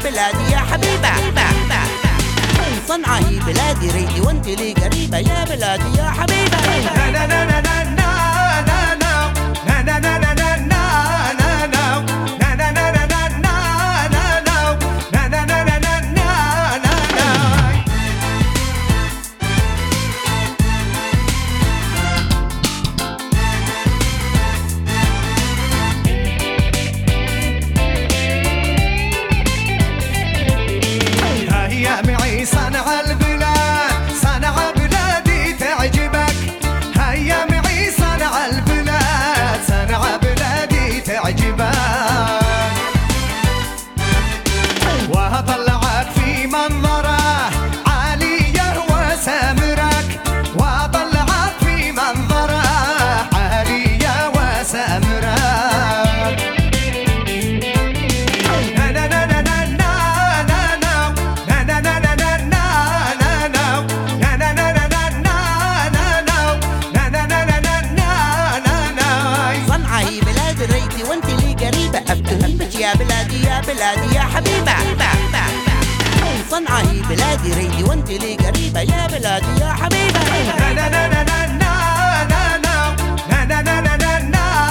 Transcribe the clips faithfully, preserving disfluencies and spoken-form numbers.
بلادي يا حبيبة. صنعاء هي بلادي ريدي وانت لي قريبة يا بلادي يا حبيبة. نا نا نا نا نا نا نا نا نا نا نا صنع البلاد صنع بلادي تعجبك. هيا معي صنع البلاد صنع بلادي تعجبك. وأطلعك في منظره عالية وسامرك. وأطلعك في منظره عالية وسامرك. أفتهمك يا بلادي يا بلادي يا حبيبة. صنعاء هي بلادي ريدي وانت لي قريبة يا بلادي يا حبيبة. نا نا نا نا نا نا نا نا نا نا نا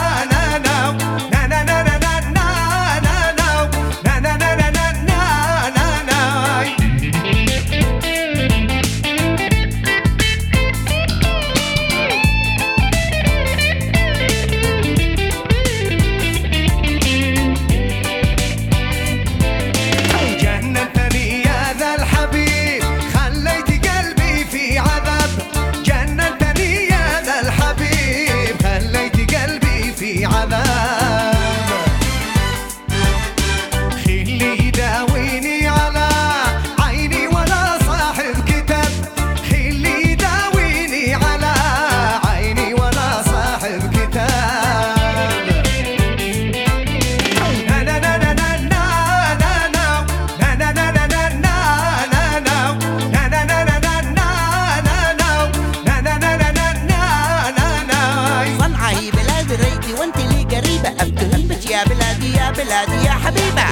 يا بلادي يا بلادي يا حبيبة.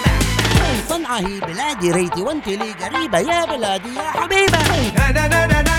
صنعاء هي بلادي ريدي وانت لي قريبة يا بلادي يا حبيبة.